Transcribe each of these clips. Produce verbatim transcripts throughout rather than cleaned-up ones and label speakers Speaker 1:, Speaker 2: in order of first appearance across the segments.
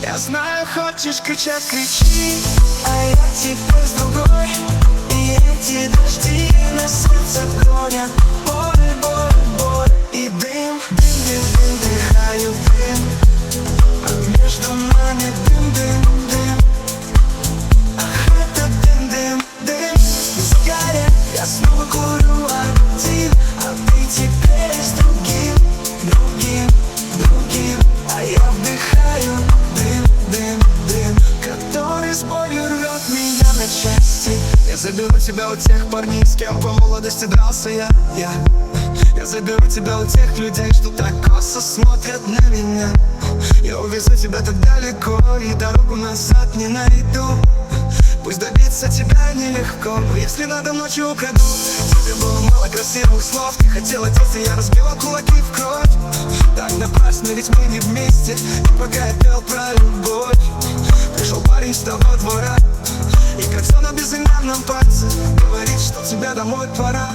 Speaker 1: Я знаю, хочешь кричать, кричи, а я теперь с другой. И эти дожди на сердце гонят боль, боль, боль. И дым, дым, дым, дым, дыхаю дым, а между нами дым, дым, дым. Ах, это дым, дым, дым. Сигарет, я снова курю один, а ты теперь с другим, другим, другим. А я вдыхаю дым, дым, дым, который с болью рвет меня на части. Я заберу тебя у тех парней, с кем по молодости дрался я, я Я заберу тебя у тех людей, что так косо смотрят на меня. Я увезу тебя так далеко и дорогу назад не найду. Пусть добиться тебя нелегко, если надо ночью украду. Тебе было мало красивых слов, ты хотела деться, я разбила кулаки в кровь. Так напрасно, ведь мы не вместе. И пока я пел про любовь, пришел парень с того двора и кольцо на безымянном пальце говорит, что тебе домой пора.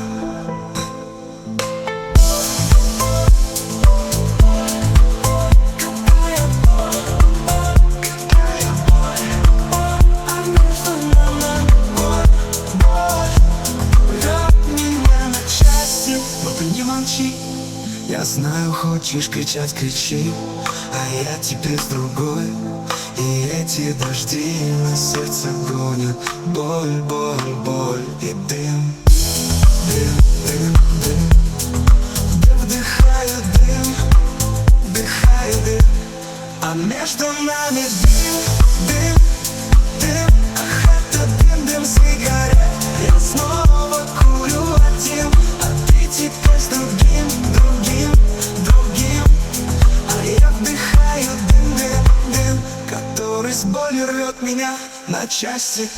Speaker 1: Я знаю, хочешь кричать, кричи, а я теперь с другой. И эти дожди на сердце гонят боль, боль, боль. И дым, дым, дым, дым. Да вдыхаю дым, вдыхаю дым, а между нами дым, дым, дым. Ах, это дым, дым сигарет. Я снова курю один, а ты теперь с другим, другим, другим. А я вдыхаю дым, дым, дым, который с болью рвет меня на части.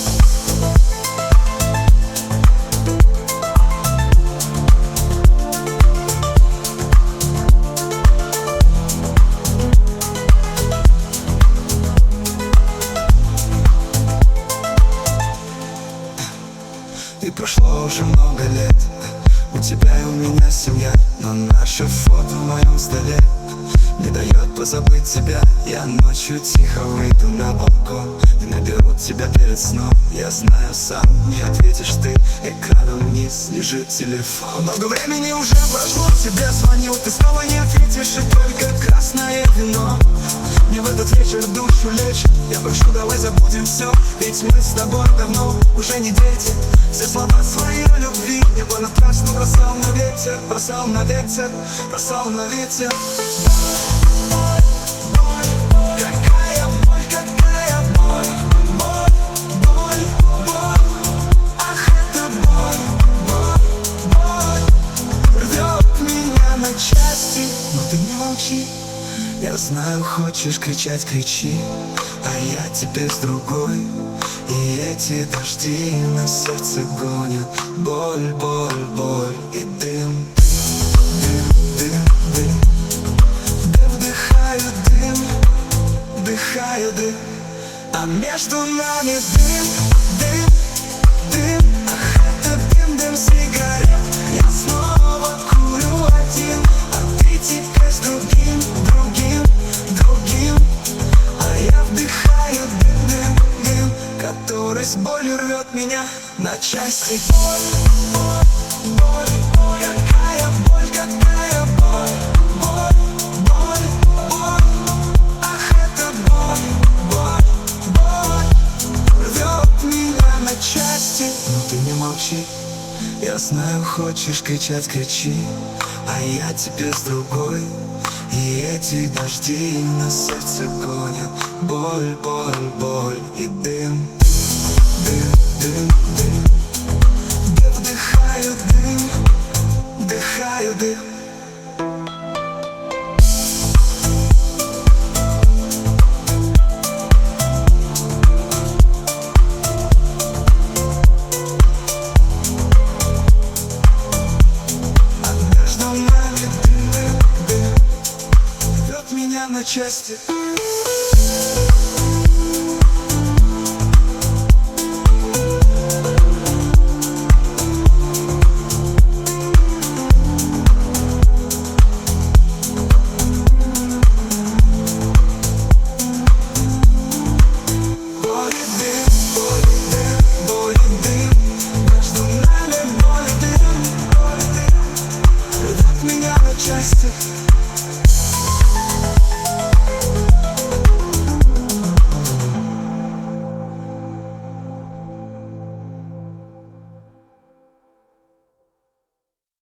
Speaker 1: И прошло уже много лет, у тебя и у меня семья, но наше фото в моем столе не дает позабыть тебя. Я ночью тихо выйду на балкон и наберу тебя перед сном. Я знаю сам, не ответишь ты, экраном вниз лежит телефон. Много времени уже прошло, тебе звонил, ты снова не ответишь, и только красное вино мне в этот вечер душу лечит. Я прошу, давай забудем все, ведь мы с тобой давно уже не дети. Все слова свои о любви я понапрасну бросал на ветер, бросал на ветер, бросал на ветер. Какая боль, какая боль, боль, боль, боль. Ах, это боль, боль, боль рвет меня на части. Но ты не молчи, я знаю, хочешь кричать, кричи, а я теперь с другой. И эти дожди на сердце гонят боль, боль, боль. И дым, дым, дым, дым. Да вдыхаю дым, вдыхаю дым, а между нами дым, дым, дым. Ах, это дым, дым сигарет. Я снова курю один, а ты теперь с другим, другим, другим. А я вдыхаю дым, дым, дым, который с болью рвет меня на части. Боль, боль, боль, боль. Какая боль, какая боль, боль, боль, боль. Ах, это боль, боль, боль рвет меня на части. Но ты не молчи, я знаю, хочешь кричать, кричи, а я теперь с другой. И эти дожди на сердце гонят боль, боль, боль. И дым, дым, дым, дым. Да вдыхаю дым, вдыхаю дым. А между нами дым, дым, дым рвет меня на части. вместе